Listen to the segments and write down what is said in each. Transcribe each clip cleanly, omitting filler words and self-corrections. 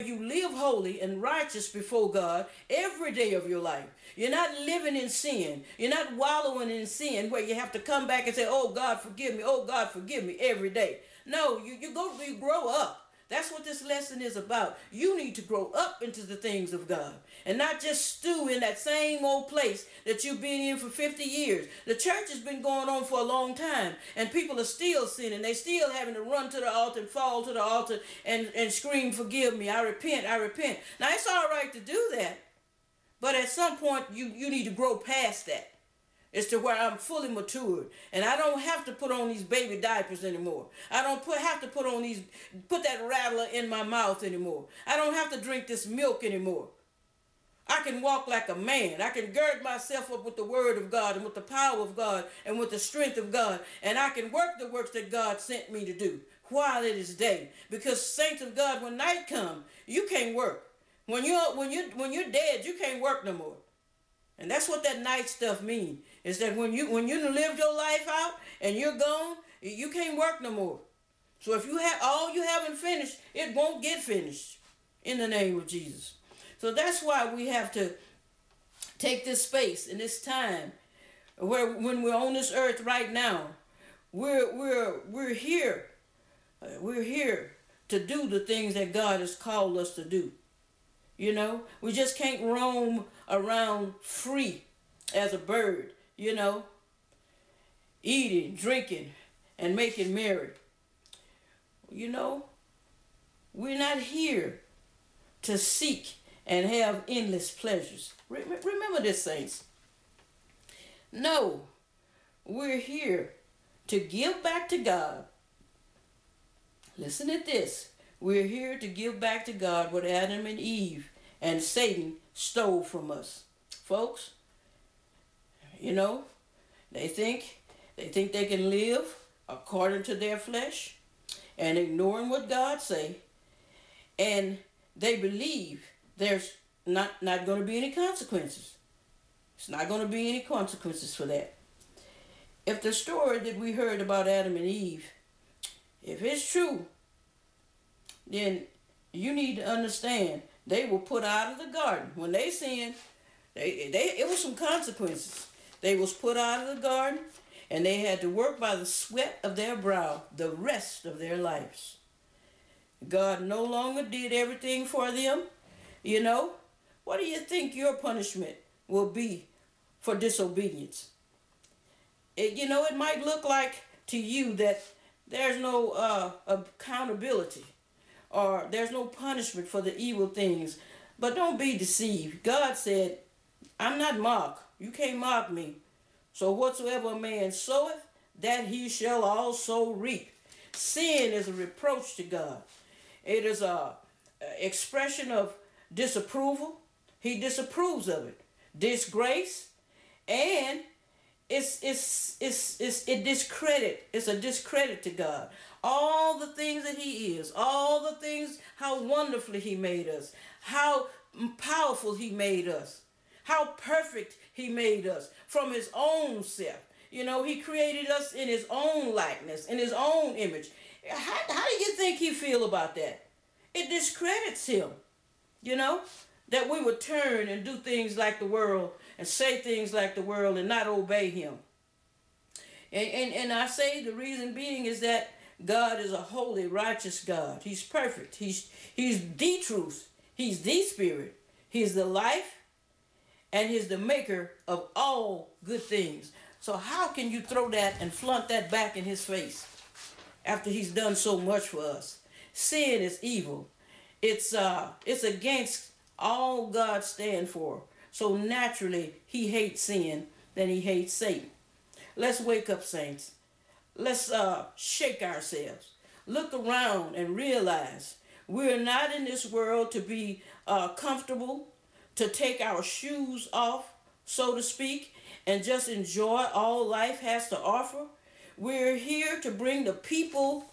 You live holy and righteous before God every day of your life. You're not living in sin. You're not wallowing in sin where you have to come back and say, oh God, forgive me. Oh God, forgive me every day. No, you grow up. That's what this lesson is about. You need to grow up into the things of God and not just stew in that same old place that you've been in for 50 years. The church has been going on for a long time and people are still sinning. They still having to run to the altar and fall to the altar and scream, forgive me, I repent, I repent. Now it's all right to do that, but at some point you need to grow past that. It's to where I'm fully matured and I don't have to put on these baby diapers anymore. I don't have to put that rattler in my mouth anymore. I don't have to drink this milk anymore. I can walk like a man. I can gird myself up with the word of God and with the power of God and with the strength of God. And I can work the works that God sent me to do while it is day. Because saints of God, when night comes, you can't work. When you're dead, you can't work no more. And that's what that night stuff means. Is that when you lived your life out and you're gone, you can't work no more. So if you have all you haven't finished, it won't get finished in the name of Jesus. So that's why we have to take this space and this time where when we're on this earth right now, we're here. We're here to do the things that God has called us to do. We just can't roam around free as a bird, eating, drinking, and making merry. You know, we're not here to seek and have endless pleasures. Remember this, saints. No, we're here to give back to God. Listen at this. We're here to give back to God what Adam and Eve and Satan stole from us. Folks, you know, they think they can live according to their flesh and ignoring what God say, and they believe there's not going to be any consequences. It's not going to be any consequences for that. If the story that we heard about Adam and Eve, if it's true, then you need to understand they were put out of the garden. When they sinned, it was some consequences. They was put out of the garden and they had to work by the sweat of their brow the rest of their lives. God no longer did everything for them. What do you think your punishment will be for disobedience? It might look like to you that there's no accountability or there's no punishment for the evil things. But don't be deceived. God said, I'm not mocked. You can't mock me. So whatsoever a man soweth, that he shall also reap. Sin is a reproach to God. It is a expression of disapproval. He disapproves of it. Disgrace, and it's a discredit to God. All the things that he is, all the things, how wonderfully he made us, how powerful he made us, how perfect he made us from his own self. He created us in his own likeness, in his own image. How do you think he feel about that? It discredits him, that we would turn and do things like the world and say things like the world and not obey him. And I say the reason being is that God is a holy, righteous God. He's perfect. He's the truth. He's the spirit. He's the life. And he's the maker of all good things. So how can you throw that and flaunt that back in his face after he's done so much for us? Sin is evil. It's against all God stands for. So naturally he hates sin, then he hates Satan. Let's wake up, saints. Let's shake ourselves. Look around and realize we're not in this world to be comfortable, to take our shoes off, so to speak, and just enjoy all life has to offer. We're here to bring the people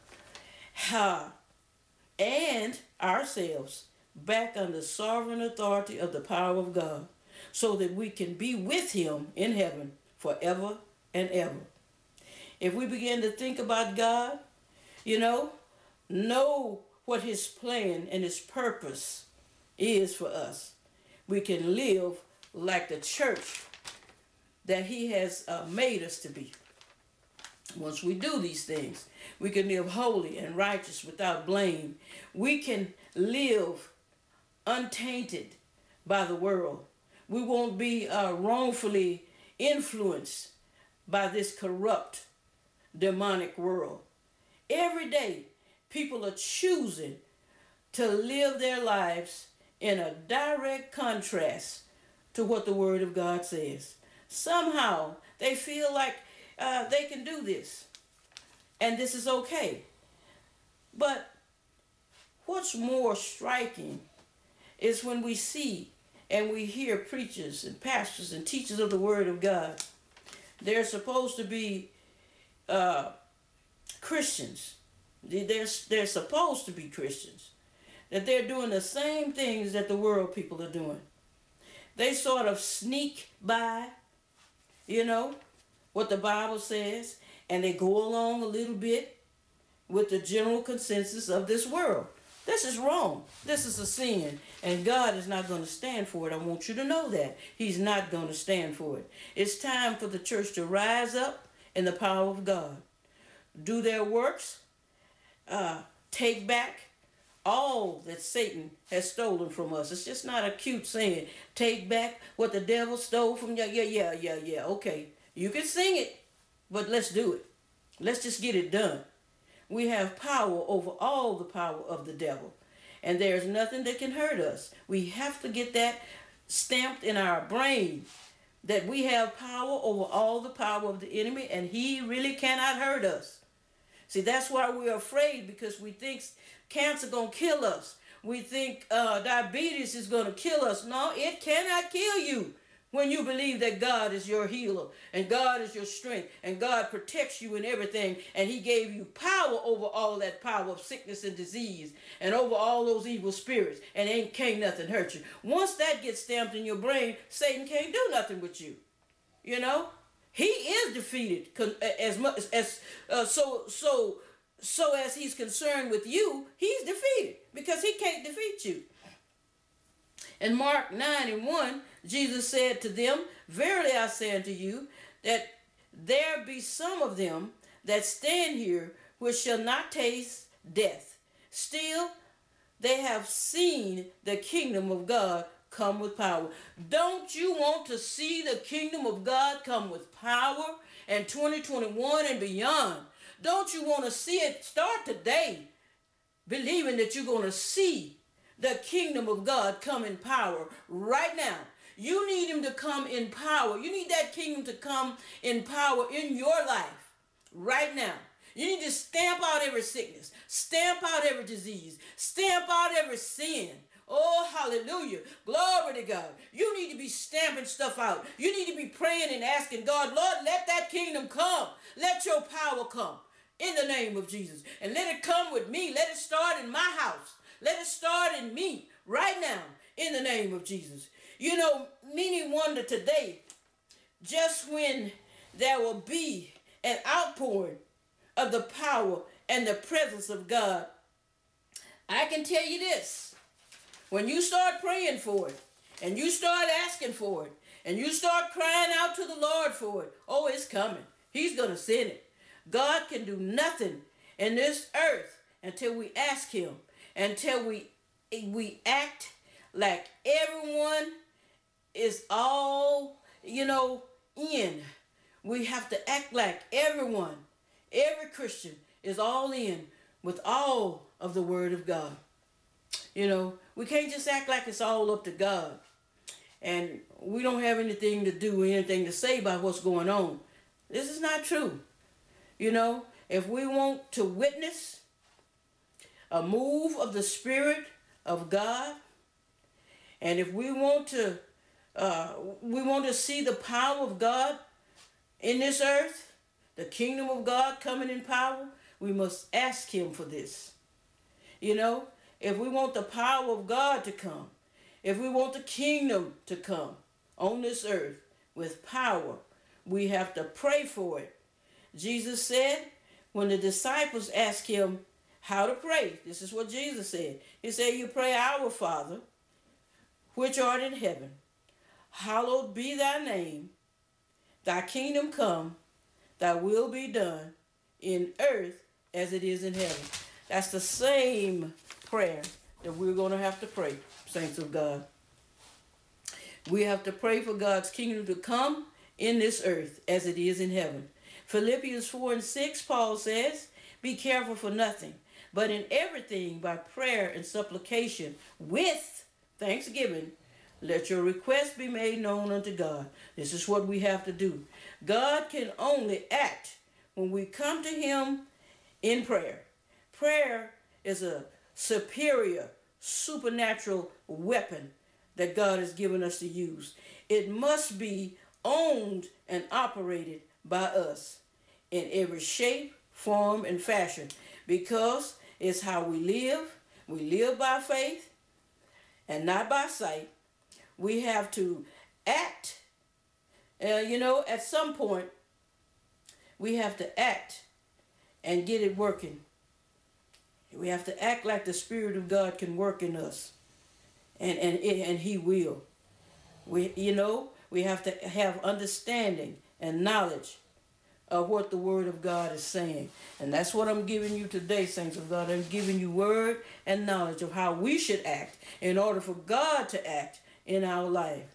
and ourselves back under sovereign authority of the power of God so that we can be with him in heaven forever and ever. If we begin to think about God, no what his plan and his purpose is for us, we can live like the church that he has made us to be. Once we do these things, we can live holy and righteous without blame. We can live untainted by the world. We won't be wrongfully influenced by this corrupt, demonic world. Every day, people are choosing to live their lives in a direct contrast to what the Word of God says. Somehow, they feel like they can do this, and this is okay. But what's more striking is when we see and we hear preachers and pastors and teachers of the Word of God. They're supposed to be Christians. They're supposed to be Christians. That they're doing the same things that the world people are doing. They sort of sneak by, what the Bible says, and they go along a little bit with the general consensus of this world. This is wrong. This is a sin. And God is not going to stand for it. I want you to know that. He's not going to stand for it. It's time for the church to rise up in the power of God. Do their works. Take back all that Satan has stolen from us. It's just not a cute saying. Take back what the devil stole from you. Yeah. Okay. You can sing it, but let's do it. Let's just get it done. We have power over all the power of the devil. And there's nothing that can hurt us. We have to get that stamped in our brain, that we have power over all the power of the enemy, and he really cannot hurt us. See, that's why we're afraid, because we think cancer going to kill us. We think diabetes is going to kill us. No, it cannot kill you. When you believe that God is your healer and God is your strength and God protects you in everything, and he gave you power over all that power of sickness and disease and over all those evil spirits, and can't nothing hurt you. Once that gets stamped in your brain, Satan can't do nothing with you. He is defeated as much as so as he's concerned with you, he's defeated because he can't defeat you. In Mark 9:1, Jesus said to them, "Verily I say unto you, that there be some of them that stand here which shall not taste death. Still, they have seen the kingdom of God come with power." Don't you want to see the kingdom of God come with power in 2021 and beyond? Don't you want to see it start today, believing that you're going to see the kingdom of God come in power right now? You need him to come in power. You need that kingdom to come in power in your life right now. You need to stamp out every sickness, stamp out every disease, stamp out every sin. Oh, hallelujah. Glory to God. You need to be stamping stuff out. You need to be praying and asking God, Lord, let that kingdom come. Let your power come in the name of Jesus. And let it come with me. Let it start in my house. Let it start in me right now in the name of Jesus. Many wonder today just when there will be an outpouring of the power and the presence of God. I can tell you this. When you start praying for it, and you start asking for it, and you start crying out to the Lord for it, oh, it's coming. He's going to send it. God can do nothing in this earth until we ask him, until we act like everyone is all, in. We have to act like everyone, every Christian is all in with all of the Word of God. We can't just act like it's all up to God. And we don't have anything to do, anything to say about what's going on. This is not true. If we want to witness a move of the Spirit of God, and if we want to see the power of God in this earth, the kingdom of God coming in power, we must ask him for this. If we want the power of God to come, if we want the kingdom to come on this earth with power, we have to pray for it. Jesus said, when the disciples asked him, how to pray. This is what Jesus said. He said, you pray, Our Father, which art in heaven, hallowed be thy name, thy kingdom come, thy will be done in earth as it is in heaven. That's the same prayer that we're going to have to pray, saints of God. We have to pray for God's kingdom to come in this earth as it is in heaven. Philippians 4:6, Paul says, be careful for nothing, but in everything by prayer and supplication with thanksgiving, let your requests be made known unto God. This is what we have to do. God can only act when we come to him in prayer. Prayer is a superior, supernatural weapon that God has given us to use. It must be owned and operated by us in every shape, form, and fashion, because it's how we live. We live by faith and not by sight. We have to act. At some point, we have to act and get it working. We have to act like the Spirit of God can work in us, and He will. We have to have understanding and knowledge of what the Word of God is saying. And that's what I'm giving you today, saints of God. I'm giving you word and knowledge of how we should act in order for God to act in our life.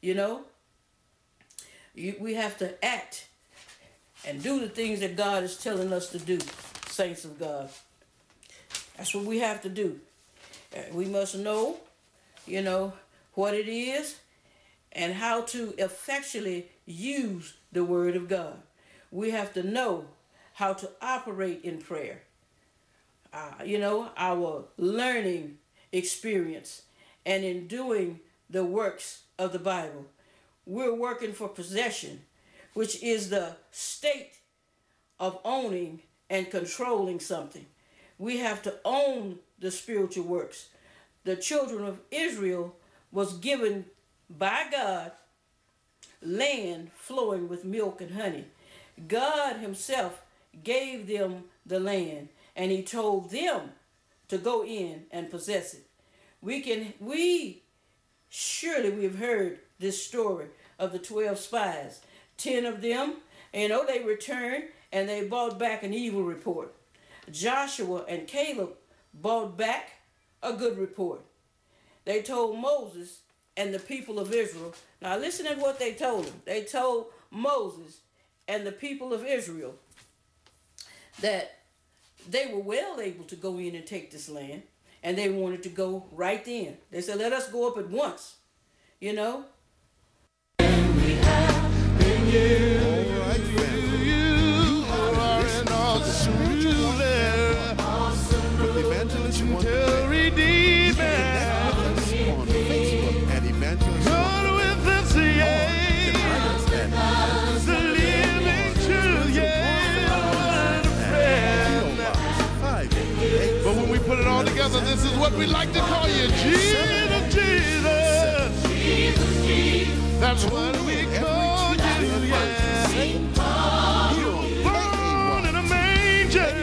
We have to act and do the things that God is telling us to do, saints of God. That's what we have to do. We must know, what it is and how to effectually use the Word of God. We have to know how to operate in prayer. Our learning experience and in doing the works of the Bible. We're working for possession, which is the state of owning and controlling something. We have to own the spiritual works. The children of Israel was given by God land flowing with milk and honey. God himself gave them the land, and he told them to go in and possess it. We've heard this story of the 12 spies. 10 of them, they returned and they brought back an evil report. Joshua and Caleb brought back a good report. They told Moses and the people of Israel. Now listen to what they told them. They told Moses and the people of Israel that they were well able to go in and take this land, and they wanted to go right then. They said, let us go up at once, And we have been you. All right, family. You are an awesome ruler, evangelist to redeem on Facebook at Evangelist God with us, the living truth, what a friend. But when we put it all together, this is what we like to call you, Jesus, Jesus. Jesus. That's what we call you, yeah. You were born in a manger,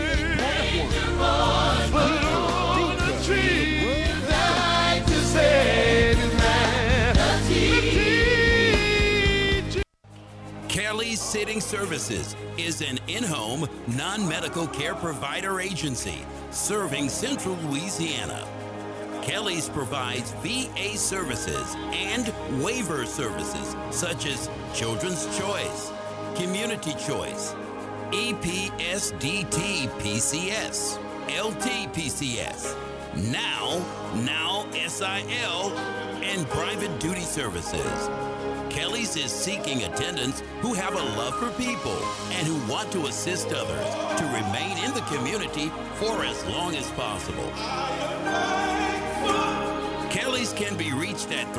but on a tree, died to save his man. Kelly's Sitting Services is an in-home, non-medical care provider agency serving Central Louisiana. Kelly's provides VA services and waiver services such as Children's Choice, Community Choice, EPSDT PCS, LT-PCS, Now SIL, and private duty services. Kelly's is seeking attendants who have a love for people and who want to assist others to remain in the community for as long as possible. Kelly's can be reached at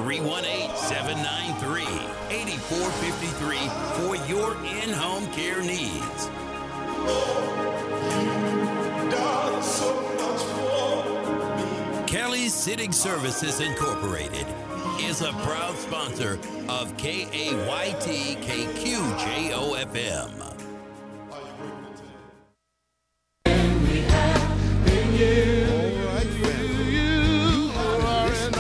318-793-8453 for your in-home care needs. Kelly's Sitting Services Incorporated is a proud sponsor of KAYT KQJOFM. you.